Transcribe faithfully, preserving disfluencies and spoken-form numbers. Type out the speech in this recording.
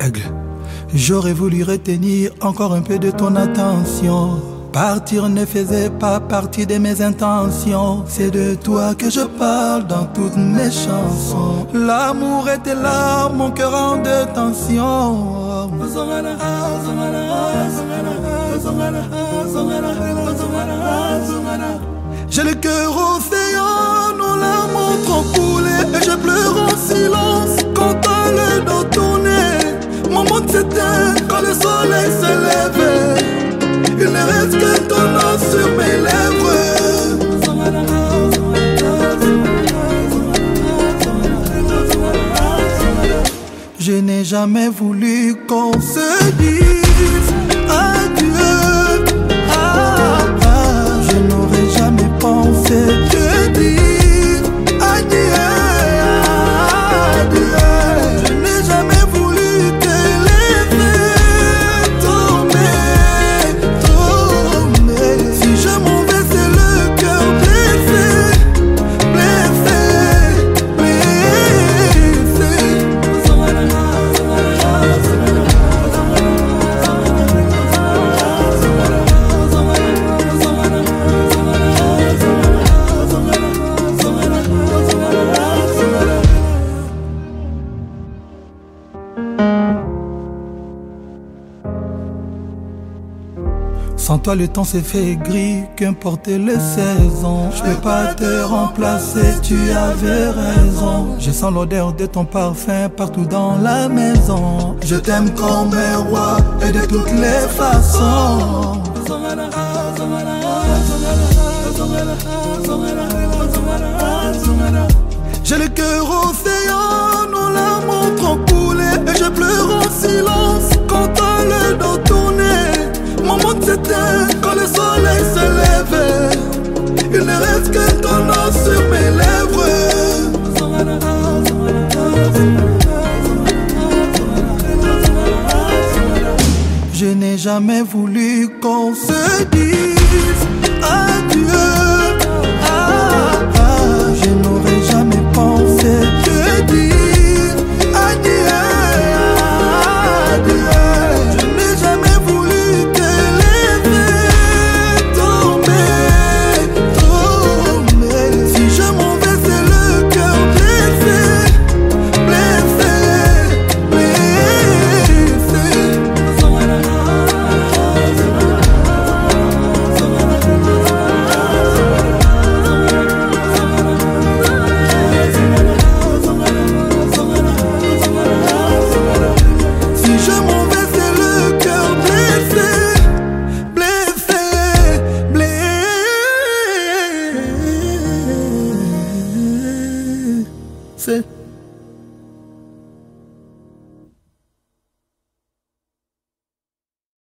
Aigle. J'aurais voulu retenir encore un peu de ton attention. Partir ne faisait pas partie de mes intentions. C'est de toi que je parle dans toutes mes chansons. L'amour était là, mon cœur en deux tensions. J'ai le cœur océan, nos larmes ont trop coulé. Et je pleure en silence quand t'as le dos tourné. Mon monde s'éteint quand le soleil se lève. Il ne reste que ton nom sur mes lèvres. Je n'ai jamais voulu qu'on se dise adieu. Ah, ah, je n'aurais jamais pensé te dire adieu, adieu. Je n'ai jamais voulu te laisser tomber, tomber. Si je m'en vais, c'est le cœur blessé, blessé, blessé. Sans toi le temps s'est fait gris, qu'importe les saisons. Je peux pas te remplacer, tu avais raison. Je sens l'odeur de ton parfum partout dans la maison. Je t'aime comme un roi et de toutes les façons. J'ai le cœur océan, nos larmes ont trop coulé. Et je pleure en silence quand t'as le dos tourné. Mon monde s'éteint quand le soleil se lève. Il ne reste que ton nom sur mes lèvres. Je n'ai jamais voulu qu'on se dise adieu. Ah, ah, je n'aurais jamais pensé te dire adieu, adieu. Je n'ai jamais voulu te laisser tomber, tomber. Si je m'en vais, c'est le cœur blessé, blessé, blessé. Si je m'en vais, c'est le cœur blessé, blessé, blessé.